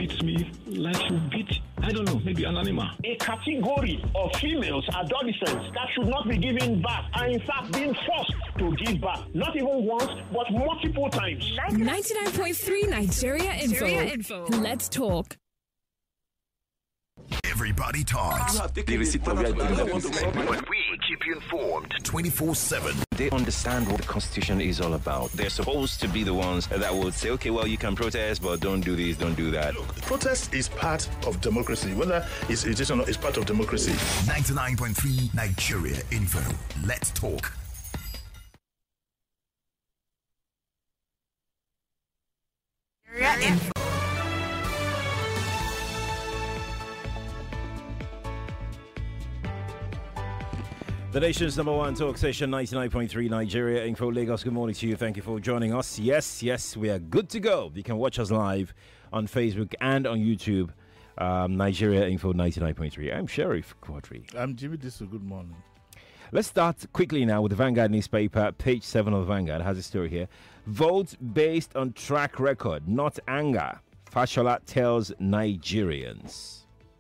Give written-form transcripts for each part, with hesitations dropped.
beats me, life should beat, I don't know, maybe an animal. A category of females, adolescents, that should not be giving back are in fact being forced to give back. Not even once, but multiple times. 99.3 Nigeria Info. Let's talk. Everybody talks. But we keep you informed 24/7. They understand what the Constitution is all about. They're supposed to be the ones that would say, okay, well, you can protest, but don't do this, don't do that. Look, protest is part of democracy. Whether it's irritation or it's part of democracy. 99.3 Nigeria Info. Let's talk. Nigeria Info. The nation's number one talk station, 99.3 Nigeria Info Lagos. Good morning to you. Thank you for joining us. Yes, we are good to go. You can watch us live on Facebook and on YouTube. Nigeria Info 99.3. I'm Sheriff Quadri. I'm Jimmy Disu. Good morning. Let's start quickly now with the Vanguard newspaper. Page 7 of the Vanguard has a story here. Vote based on track record, not anger. Fashola tells Nigerians.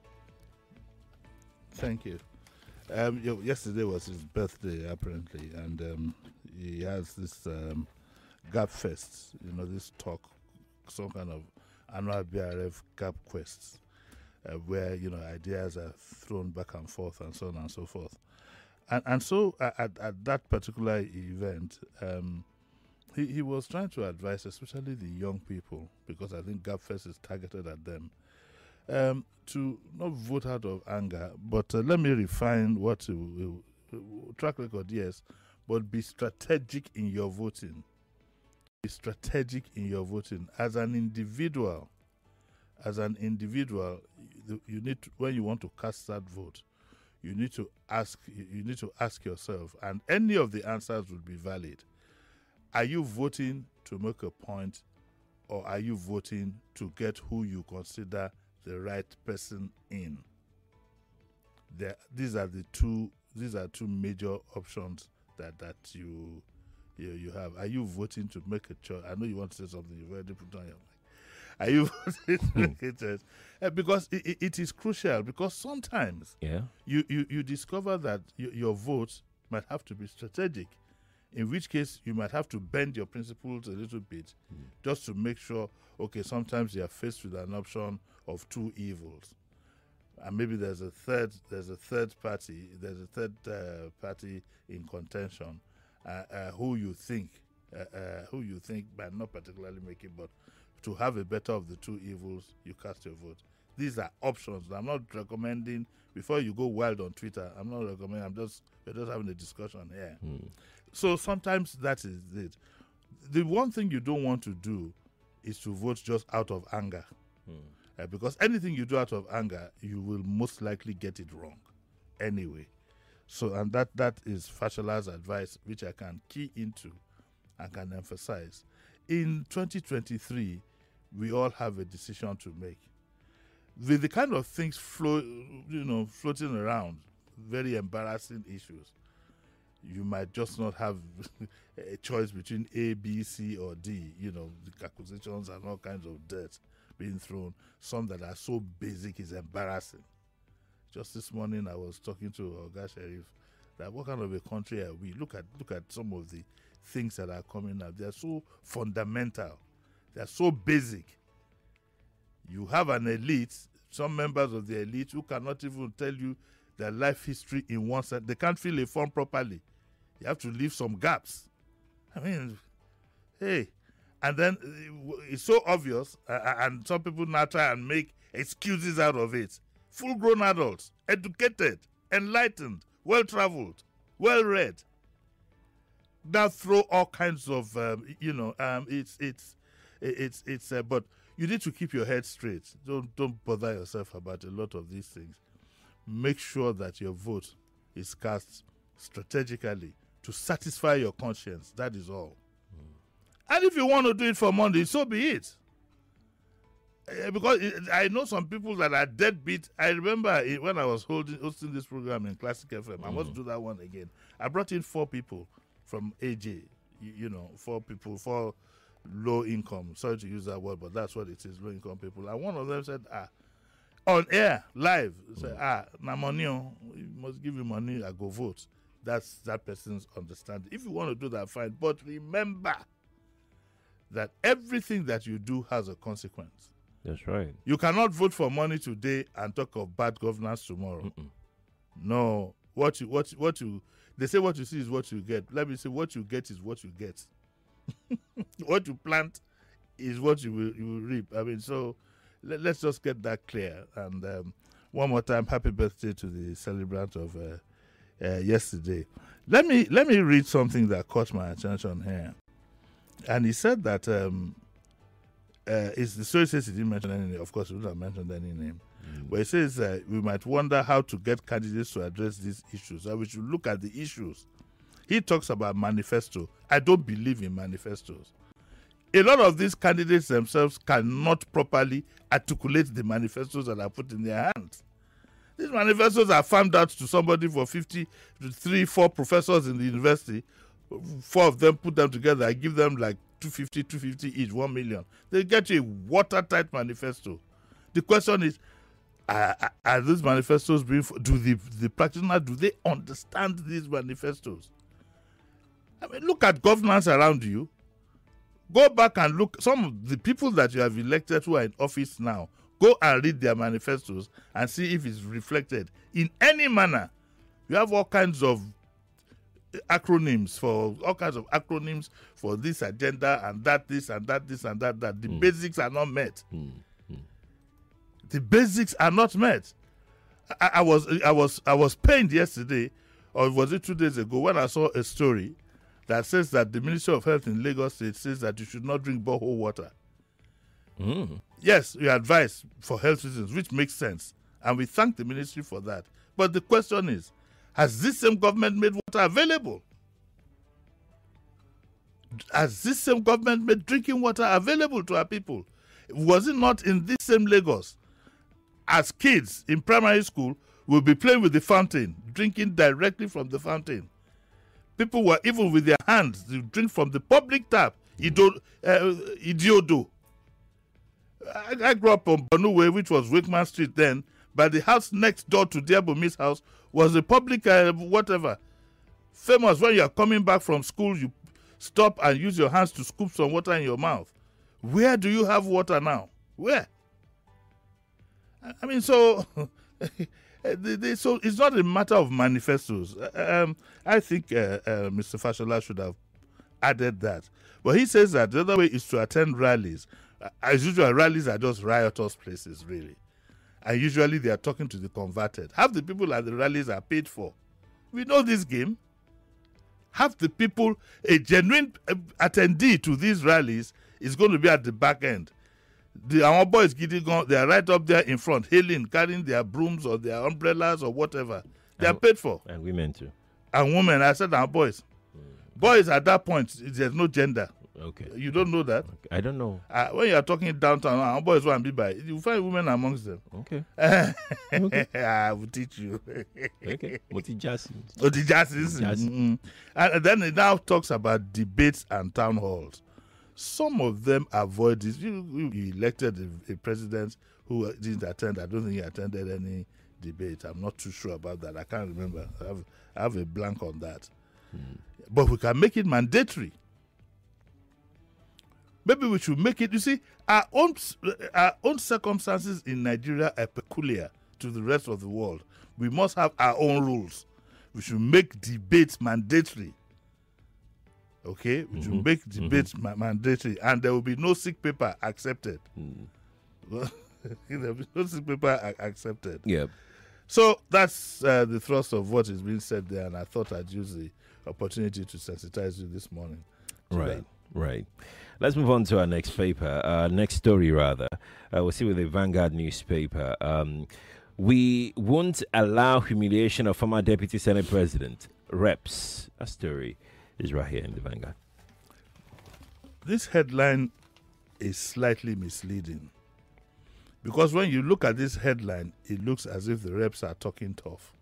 Thank you. Yesterday was his birthday, apparently, and he has this Gap Fest, this talk, some kind of annual BRF Gap Quest, where, ideas are thrown back and forth and so on and so forth. And so at that particular event, he was trying to advise, especially the young people, because I think Gap Fest is targeted at them, to not vote out of anger, but let me refine what track record, yes, but be strategic in your voting. Be strategic in your voting. As an individual, you need to, when you want to cast that vote, you need to ask yourself, and any of the answers would be valid. Are you voting to make a point, or are you voting to get who you consider the right person in? These are two major options that you have. Are you voting to make a choice? I know you want to say something. You've already put on your mic. Are you voting to make a choice? Because it is crucial. Because sometimes you discover that your vote might have to be strategic. In which case, you might have to bend your principles a little bit just to make sure, okay, sometimes you are faced with an option of two evils. And maybe there's a third party in contention who you think might not particularly make it, but to have a better of the two evils, you cast your vote. These are options. I'm not recommending, before you go wild on Twitter, I'm not recommending, we're just having a discussion here. So sometimes that is it. The one thing you don't want to do is to vote just out of anger. Because anything you do out of anger, you will most likely get it wrong anyway. So, and that is Fashola's advice, which I can key into and can emphasize. In 2023, we all have a decision to make. With the kind of things floating around, very embarrassing issues, you might just not have a choice between A, B, C, or D. The accusations and all kinds of dirt being thrown. Some that are so basic is embarrassing. Just this morning, I was talking to Oga Sheriff that what kind of a country are we? Look at some of the things that are coming up. They are so fundamental. They are so basic. You have an elite, some members of the elite who cannot even tell you their life history in one sentence. They can't fill a form properly. You have to leave some gaps. I mean, hey. And then it's so obvious, and some people now try and make excuses out of it. Full-grown adults, educated, enlightened, well-traveled, well-read. Now throw all kinds of, but you need to keep your head straight. Don't bother yourself about a lot of these things. Make sure that your vote is cast strategically to satisfy your conscience. That is all. And if you want to do it for Monday, so be it. Because I know some people that are deadbeat. I remember when I was hosting this program in Classic FM. I want to do that one again. I brought in 4 people from AJ. 4 people, 4 low income. Sorry to use that word, but that's what it is, low income people. And one of them said, on air, live, said, na money, you must give you money, I go vote. That's that person's understanding. If you want to do that, fine. But remember that everything that you do has a consequence. That's right. You cannot vote for money today and talk of bad governance tomorrow. No. What you they say what you see is what you get. Let me say what you get is what you get. What you plant is what you will reap. I mean, so let's just get that clear. And one more time, happy birthday to the celebrant of yesterday. Let me read something that caught my attention here. And he said that the story says he didn't mention any name. Of course, he wouldn't have mentioned any name. But he says we might wonder how to get candidates to address these issues. And we should look at the issues. He talks about manifesto. I don't believe in manifestos. A lot of these candidates themselves cannot properly articulate the manifestos that are put in their hands. These manifestos are farmed out to somebody for 4 professors in the university. 4 of them put them together. I give them like 250 each, 1 million. They get you a watertight manifesto. The question is, are these manifestos being? Do the practitioners, do they understand these manifestos? I mean, look at governance around you. Go back and look. Some of the people that you have elected who are in office now, go and read their manifestos and see if it's reflected in any manner. You have all kinds of acronyms for this agenda and that, this and that, this and that. The basics are not met. The basics are not met. I was pained yesterday, or was it 2 days ago, when I saw a story that says that the Ministry of Health in Lagos State says that you should not drink borehole water. Yes, we advise for health reasons, which makes sense. And we thank the ministry for that. But the question is, has this same government made water available? Has this same government made drinking water available to our people? Was it not in this same Lagos, as kids in primary school will be playing with the fountain, drinking directly from the fountain? People were even with their hands to drink from the public tap. Idiodo. I grew up on Bonu Way, which was Wakeman Street then, but the house next door to Diabomi's house was a public whatever. Famous, when you are coming back from school, you stop and use your hands to scoop some water in your mouth. Where do you have water now? Where? I mean, so so it's not a matter of manifestos. I think Mr. Fashola should have added that. But he says that the other way is to attend rallies. As usual, rallies are just riotous places, really. And usually they are talking to the converted. Half the people at the rallies are paid for. We know this game. Half the people, a genuine attendee to these rallies is going to be at the back end. Our boys, they are right up there in front, hailing, carrying their brooms or their umbrellas or whatever. They are paid for. And women too. And women, I said our boys. Boys at that point, there's no gender. Okay. You don't know that? Okay. I don't know. When you are talking downtown, our boys want to be by. You find women amongst them. Okay. Okay. I will teach you. Okay. Otijasi. And then it now talks about debates and town halls. Some of them avoid this. You elected a president who didn't attend. I don't think he attended any debate. I'm not too sure about that. I can't remember. I have a blank on that. But we can make it mandatory. Maybe we should make it. You see, our own circumstances in Nigeria are peculiar to the rest of the world. We must have our own rules. We should make debates mandatory. Okay? We should make debates mandatory. And there will be no sick paper accepted. There will be no sick paper accepted. Yeah. So that's the thrust of what is being said there. And I thought I'd use the opportunity to sensitize you this morning. Right. Right. Let's move on to our next paper, next story rather. We'll see with the Vanguard newspaper. We won't allow humiliation of former Deputy Senate President. Reps. A story is right here in the Vanguard. This headline is slightly misleading. Because when you look at this headline, it looks as if the reps are talking tough.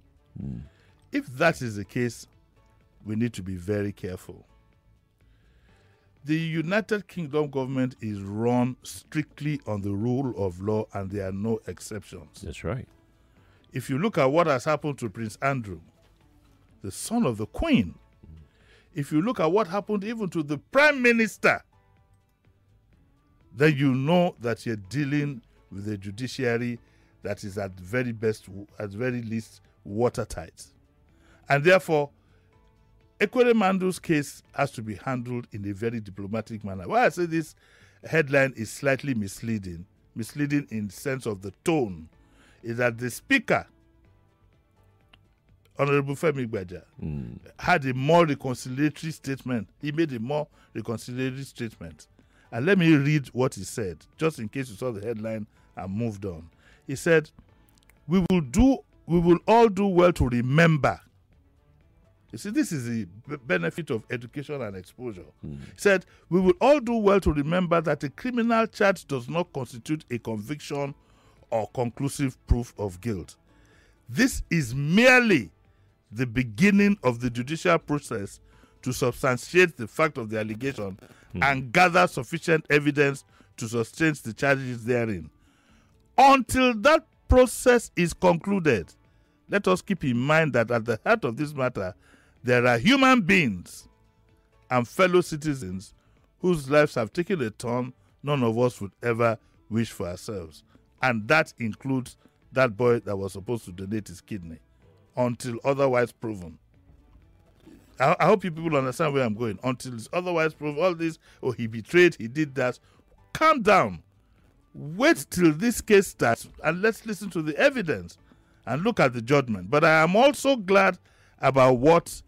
If that is the case, we need to be very careful. The United Kingdom government is run strictly on the rule of law, and there are no exceptions. That's right. If you look at what has happened to Prince Andrew, the son of the Queen, if you look at what happened even to the Prime Minister, then you know that you're dealing with a judiciary that is at very least watertight. And therefore, Ekweremandu's case has to be handled in a very diplomatic manner. Why I say this headline is slightly misleading in the sense of the tone, is that the speaker, Honorable Femi Gbaja, had a more reconciliatory statement. He made a more reconciliatory statement. And let me read what he said, just in case you saw the headline and moved on. He said, we will all do well to remember. You see, this is the benefit of education and exposure. He said, we will all do well to remember that a criminal charge does not constitute a conviction or conclusive proof of guilt. This is merely the beginning of the judicial process to substantiate the fact of the allegation and gather sufficient evidence to sustain the charges therein. Until that process is concluded, let us keep in mind that at the heart of this matter, there are human beings and fellow citizens whose lives have taken a turn none of us would ever wish for ourselves. And that includes that boy that was supposed to donate his kidney, until otherwise proven. I hope you people understand where I'm going. Until it's otherwise proven, all this, oh, he betrayed, he did that. Calm down. Wait till this case starts and let's listen to the evidence and look at the judgment. But I am also glad about what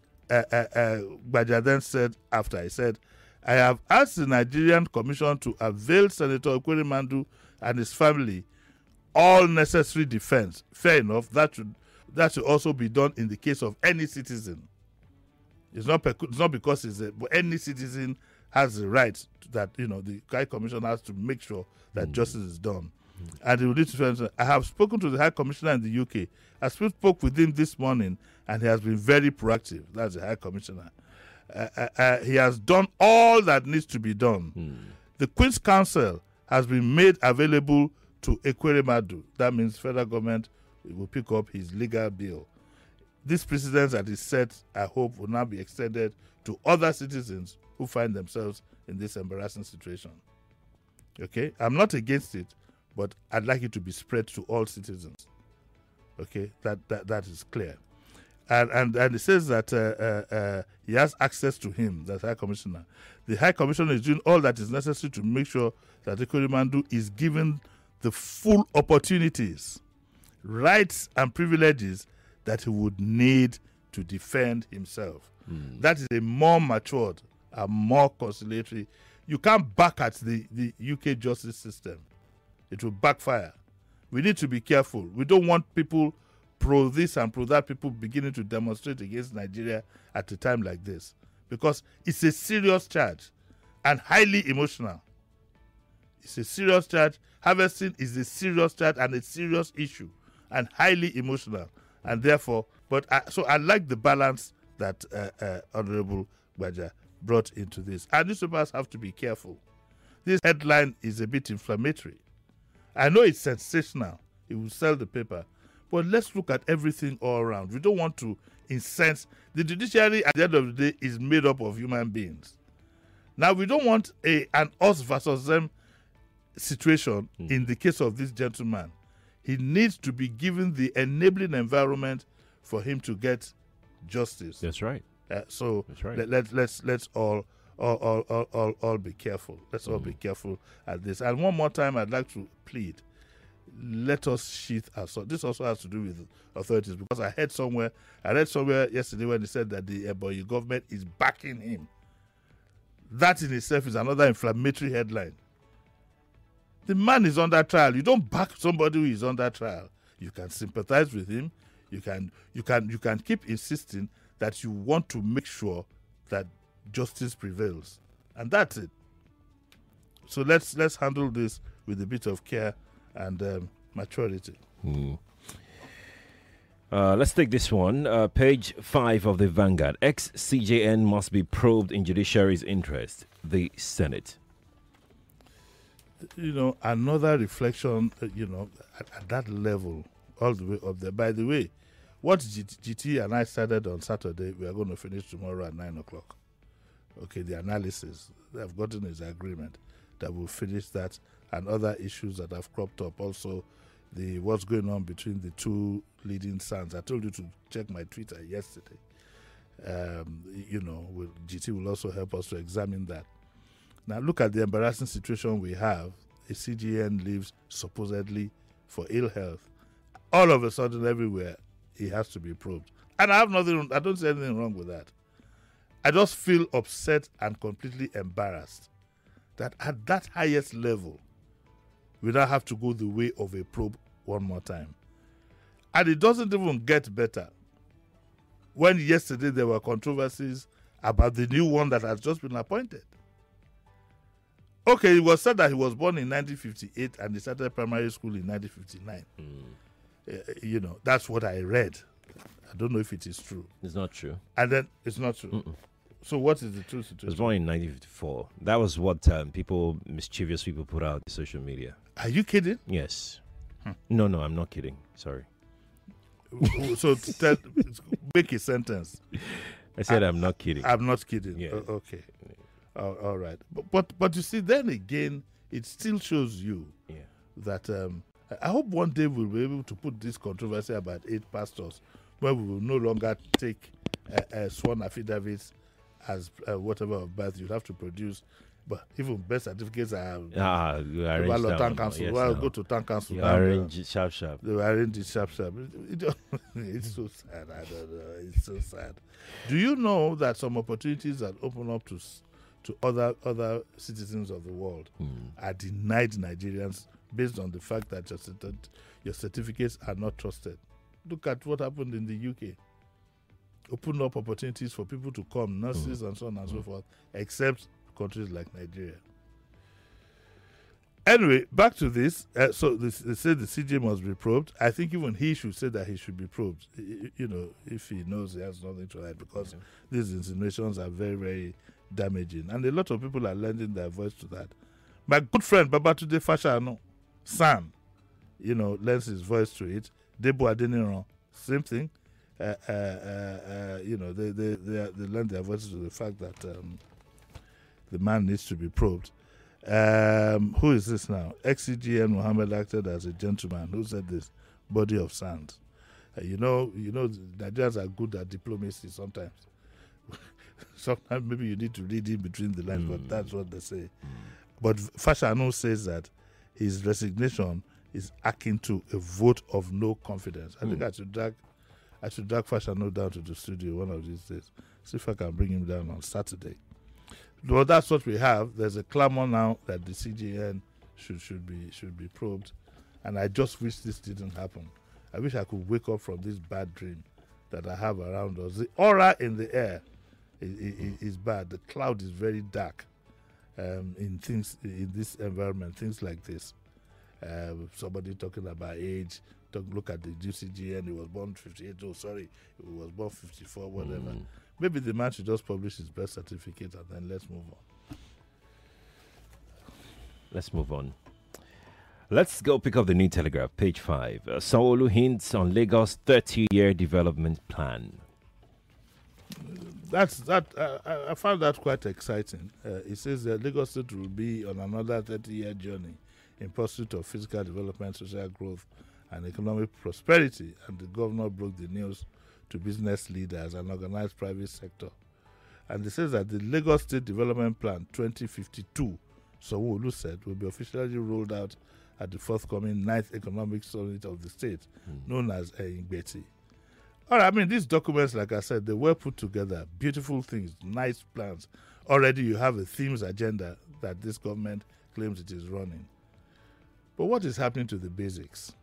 Gbaja then said after. He said, I have asked the Nigerian Commission to avail Senator Ekweremandu and his family all necessary defense. Fair enough, that should also be done in the case of any citizen. It's not because but any citizen has the right that, the High Commissioner has to make sure that justice is done. And it will lead to, I have spoken to the High Commissioner in the UK. I spoke with him this morning, and he has been very proactive. That's the High Commissioner. He has done all that needs to be done. The Queen's Counsel has been made available to Ekweremandu. That means federal government will pick up his legal bill. This precedent that is set, I hope, will now be extended to other citizens who find themselves in this embarrassing situation. Okay? I'm not against it, but I'd like it to be spread to all citizens. Okay? That is clear. And it says that he has access to him, the High Commissioner. The High Commissioner is doing all that is necessary to make sure that Ekweremandu is given the full opportunities, rights, and privileges that he would need to defend himself. That is a more matured and more conciliatory. You can't back at the UK justice system. It will backfire. We need to be careful. We don't want people pro this and pro that, people beginning to demonstrate against Nigeria at a time like this, because it's a serious charge and highly emotional. It's a serious charge. Harvesting is a serious charge and a serious issue and highly emotional. And therefore, so I like the balance that Honorable Gbaja brought into this. And newspapers have to be careful. This headline is a bit inflammatory. I know it's sensational. It will sell the paper. But let's look at everything all around. We don't want to incense. The judiciary at the end of the day is made up of human beings. Now, we don't want an us versus them situation in the case of this gentleman. He needs to be given the enabling environment for him to get justice. That's right. So that's right. Let's all be careful. Let's all be careful at this. And one more time, I'd like to plead: let us sheath our sword. This also has to do with authorities, because I read somewhere yesterday when they said that the Ebonyi government is backing him. That in itself is another inflammatory headline. The man is under trial. You don't back somebody who is under trial. You can sympathize with him. You can keep insisting that you want to make sure that justice prevails, and that's it. So let's handle this with a bit of care and maturity. Let's take this one. Page 5 of the Vanguard. Ex-CJN must be probed in judiciary's interest. the Senate. You know, another reflection, at that level, all the way up there. By the way, what GT and I started on Saturday, we are going to finish tomorrow at 9 o'clock. Okay, the analysis. They've gotten his agreement that we'll finish that and other issues that have cropped up. Also, what's going on between the two leading sons. I told you to check my Twitter yesterday. GT will also help us to examine that. Now, look at the embarrassing situation we have. A CGN leaves supposedly for ill health. All of a sudden, everywhere, he has to be probed. And I don't see anything wrong with that. I just feel upset and completely embarrassed that at that highest level, we now have to go the way of a probe one more time. And it doesn't even get better. When yesterday there were controversies about the new one that has just been appointed. Okay, it was said that he was born in 1958 and he started primary school in 1959. That's what I read. I don't know if it is true. It's not true. And then it's not true. Mm-mm. So what is the true situation? He was born in 1954. That was what mischievous people put out on social media. Are you kidding? Yes. No, I'm not kidding. Sorry. So make a sentence. I said I'm not kidding. I'm not kidding. Yeah. Okay. All right. But you see, then again, it still shows you that I hope one day we'll be able to put this controversy about 8 pastors where we will no longer take sworn affidavits as whatever of birth you have to produce. But even birth certificates are you arrange that town council. yes, Well, go to town council. You arrange it sharp. They arrange it sharp. It's so sad. I don't know. It's so sad. Do you know that some opportunities that open up to other citizens of the world are denied Nigerians based on the fact that your certificates are not trusted? Look at what happened in the UK. Open up opportunities for people to come, nurses and so on and so forth, except countries like Nigeria. Anyway, back to this. They say the CJ must be probed. I think even he should say that he should be probed. If he knows he has nothing to hide, because these insinuations are very, very damaging. And a lot of people are lending their voice to that. My good friend Babatunde Fashanu, Sam, lends his voice to it. Debo Adeniran, same thing. They lend their voices to the fact that the man needs to be probed. Who is this now? Ex-CGN Mohammed acted as a gentleman. Who said this? Body of sand. Nigerians are good at diplomacy sometimes. Sometimes maybe you need to read in between the lines, but that's what they say. But Fashanu says that his resignation is akin to a vote of no confidence. I think I should drag Fashanu down to the studio one of these days. See if I can bring him down on Saturday. Well, that's what we have. There's a clamor now that the CGN should be probed, and I just wish this didn't happen. I wish I could wake up from this bad dream that I have around us. The aura in the air is bad. The cloud is very dark in this environment. Things like this. Somebody talking about age. Look at the CGN. He was born 58. Oh, sorry, he was born 54. Whatever. Maybe the man should just publish his birth certificate and then let's move on. Let's go pick up the New Telegraph, page 5. Sanwo-Olu hints on Lagos 30-year development plan. I found that quite exciting. It says that Lagos State will be on another 30-year journey in pursuit of physical development, social growth, and economic prosperity. And the governor broke the news to business leaders and organized private sector. And it says that the Lagos State Development Plan 2052, Sanwo-Olu said, will be officially rolled out at the forthcoming 9th Economic Summit of the state, known as Ngbeti. All right, these documents, like I said, they were put together. Beautiful things, nice plans. Already you have a themes agenda that this government claims it is running. But what is happening to the basics?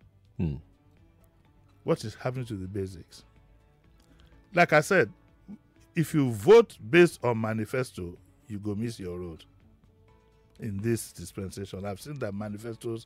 What is happening to the basics? Like I said, if you vote based on manifesto, you go miss your road in this dispensation. I've seen that manifestos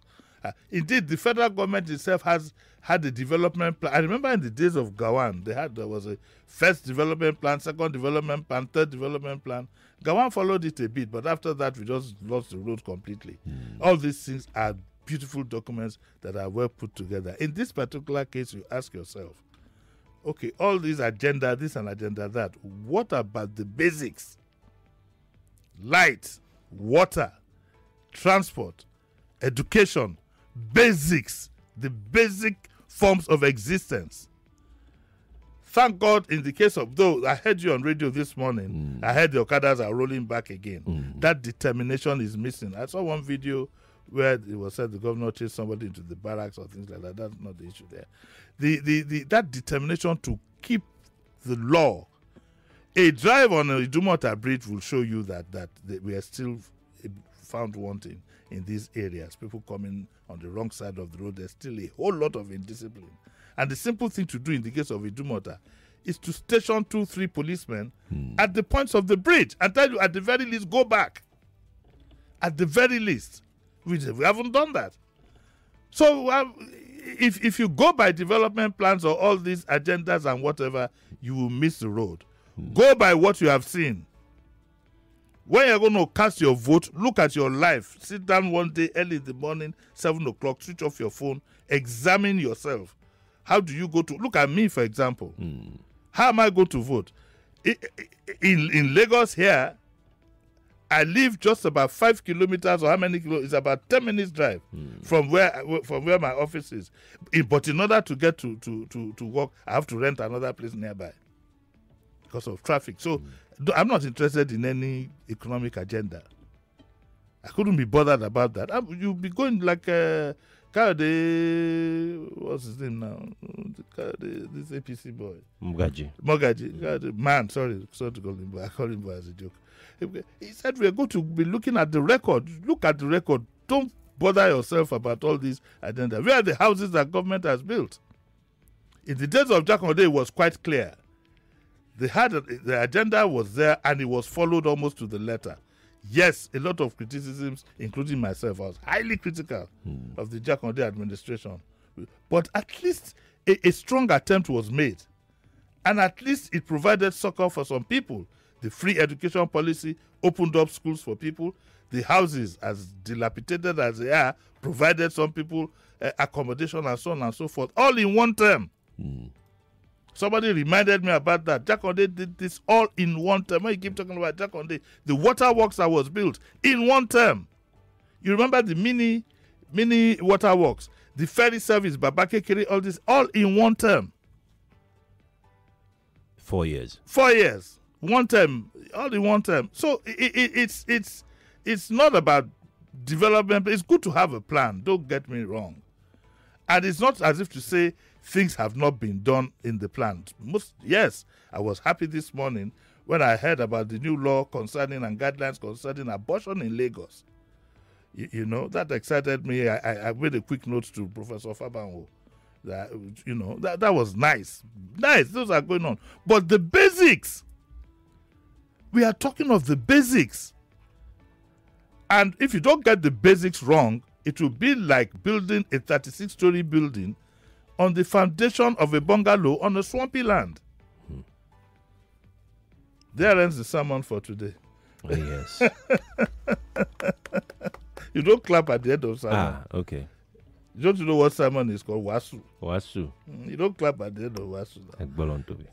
Indeed, the federal government itself has had a development plan. I remember in the days of Gawan, there was a first development plan, second development plan, third development plan. Gawan followed it a bit, but after that, we just lost the road completely. All these things are beautiful documents that are well put together. In this particular case, you ask yourself, okay, all these agenda, this and agenda that, what about the basics? Light, water, transport, education, basics, the basic forms of existence. Thank God, in the case of, though I heard you on radio this morning, I heard the Okadas are rolling back again. That determination is missing. I saw one video where it was said the governor chased somebody into the barracks or things like that. That's not the issue there. That determination to keep the law. A drive on a Idumota bridge will show you that we are still found wanting in these areas. People coming on the wrong side of the road. There's still a whole lot of indiscipline. And the simple thing to do in the case of Idumota is to station 2-3 policemen at the points of the bridge and tell you, at the very least, go back. At the very least. We haven't done that. So if you go by development plans or all these agendas and whatever, you will miss the road. Go by what you have seen. When you're going to cast your vote, look at your life. Sit down one day early in the morning, 7 o'clock, switch off your phone, examine yourself. How do you go to... Look at me, for example. How am I going to vote? In Lagos here, I live just about 5 kilometers, or how many kilometers? It's about 10 minutes drive from where my office is. But in order to get to work, I have to rent another place nearby because of traffic. So I'm not interested in any economic agenda. I couldn't be bothered about that. You'll be going like what's his name now? This APC boy. Mogaji. Man, sorry to call him boy. I call him boy as a joke. He said we're going to be looking at the record. Look at the record. Don't bother yourself about all these agenda. Where are the houses that government has built? In the days of Jakande, it was quite clear. The agenda was there and it was followed almost to the letter. Yes, a lot of criticisms, including myself. I was highly critical of the Jakande administration. But at least a strong attempt was made. And at least it provided succor for some people. The free education policy opened up schools for people. The houses, as dilapidated as they are, provided some people accommodation and so on and so forth, all in one term. Somebody reminded me about that. Jakande did this all in one term. When you keep talking about Jakande, the water works that was built in one term. You remember the mini water works, the ferry service, Babakekere, all this, all in one term. 4 years. 4 years. One term, all in one term. So it's not about development. It's good to have a plan. Don't get me wrong. And it's not as if to say things have not been done in the plan. Yes, I was happy this morning when I heard about the new law concerning and guidelines concerning abortion in Lagos. You know, that excited me. I made a quick note to Professor Fabanwo. That was nice. Nice, those are going on. But the basics, we are talking of the basics. And if you don't get the basics wrong, it will be like building a 36-story building on the foundation of a bungalow on a swampy land. There ends the sermon for today. Oh, yes. You don't clap at the end of sermon. Okay. Don't you know what sermon is called? Wasu. Wasu. You don't clap at the end of Wasu. Egbolontobi.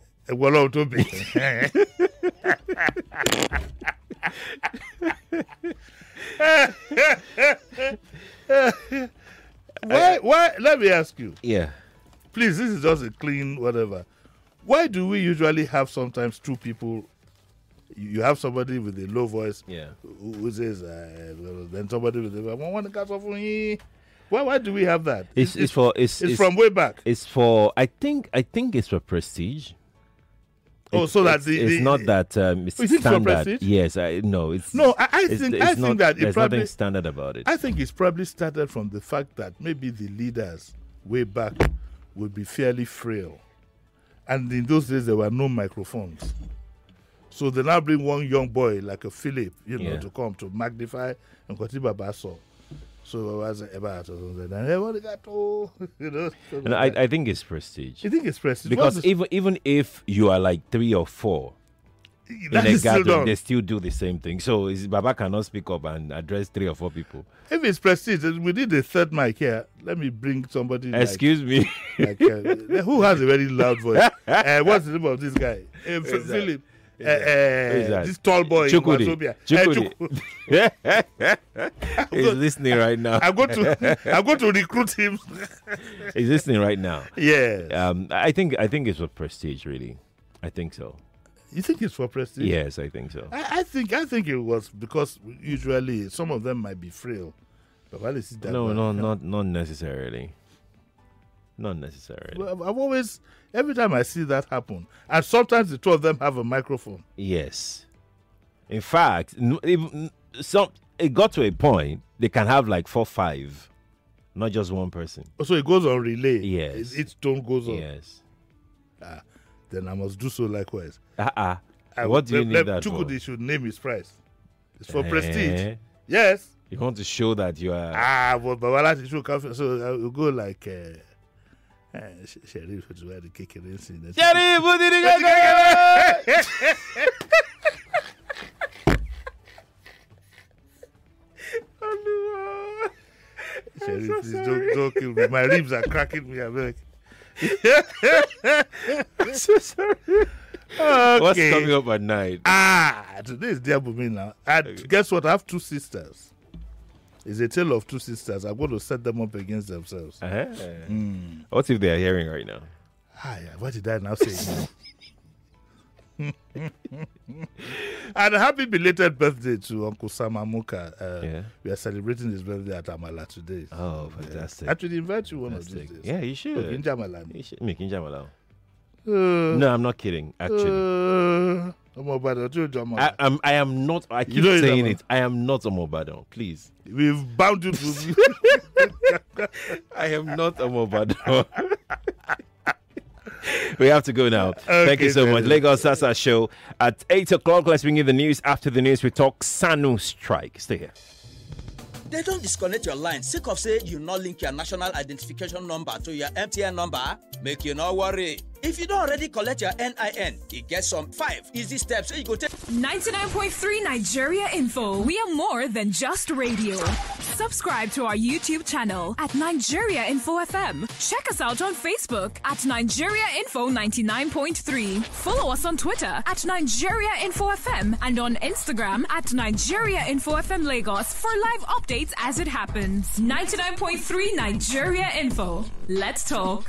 Why? Let me ask you. Yeah. Please, this is just a clean whatever. Why do we usually have sometimes two people? You have somebody with a low voice, who says, then somebody with a why do we have that? It's from way back. It's for I think it's for prestige. So that it's not that it's standard. Yes, I think that there's nothing standard about it. I think it's probably started from the fact that maybe the leaders way back would be fairly frail, and in those days there were no microphones. So they now bring one young boy like a Philip, to come to magnify and Kotiba Basso. So I was about or something. And everybody got And I think it's prestige. You think it's prestige? Because even if you are like 3 or 4 in that a is still gathering, done. they still do the same thing. So Baba cannot speak up and address 3 or 4 people. If it's prestige, we need a third mic here. Let me bring somebody. Excuse me. Who has a very loud voice? What's the name of this guy? Philip. This tall boy in Wazobia. He's listening right now. I'm going to recruit him. He's listening right now. Yeah. I think it's for prestige, really. I think so. You think it's for prestige? Yes, I think so. I think it was because usually some of them might be frail. But not necessarily. Not necessarily. Well, I've always, every time I see that happen, and sometimes the 2 of them have a microphone. Yes. In fact, it got to a point they can have like 4, 5, not just one person. So it goes on relay. Yes. Its tone goes on. Yes. Then I must do so likewise. What do you need that for? Chukwudi should name his price. It's for prestige. Yes. You want to show that you are... But Babala should come. So I will go like... Sheriff is where the cake is in. Sheriff, what did you get? Sheriff, please don't kill me. My ribs are cracking me. I'm like... I'm so sorry. Okay. What's coming up at night? Today is Diabumi now. And guess what? I have 2 sisters. It's a tale of 2 sisters. I'm going to set them up against themselves. What if they are hearing right now? What did I now say? And a happy belated birthday to Uncle Sam Amuka. We are celebrating his birthday at Amala today. Oh, fantastic. I should invite you one of these days. Yeah, you should. Kinjamala. You should make Kinjamala. No, I'm not kidding, actually. I am not. I keep saying it. I am not Omobadon. Please. We've bound you to. I am not Omobadon. We have to go now. Okay, thank you so much. Lagos Sasa show at 8 o'clock. Let's bring you the news. After the news, we talk SANU strike. Stay here. They don't disconnect your line. Sick of say you not link your national identification number to your MTN number. Make you not worry. If you don't already collect your NIN, it gets some 5 easy steps so you go take. 99.3 Nigeria Info. We are more than just radio. Subscribe to our YouTube channel at Nigeria Info FM. Check us out on Facebook at Nigeria Info 99.3. Follow us on Twitter at Nigeria Info FM and on Instagram at Nigeria Info FM Lagos for live updates as it happens. 99.3 Nigeria Info. Let's talk.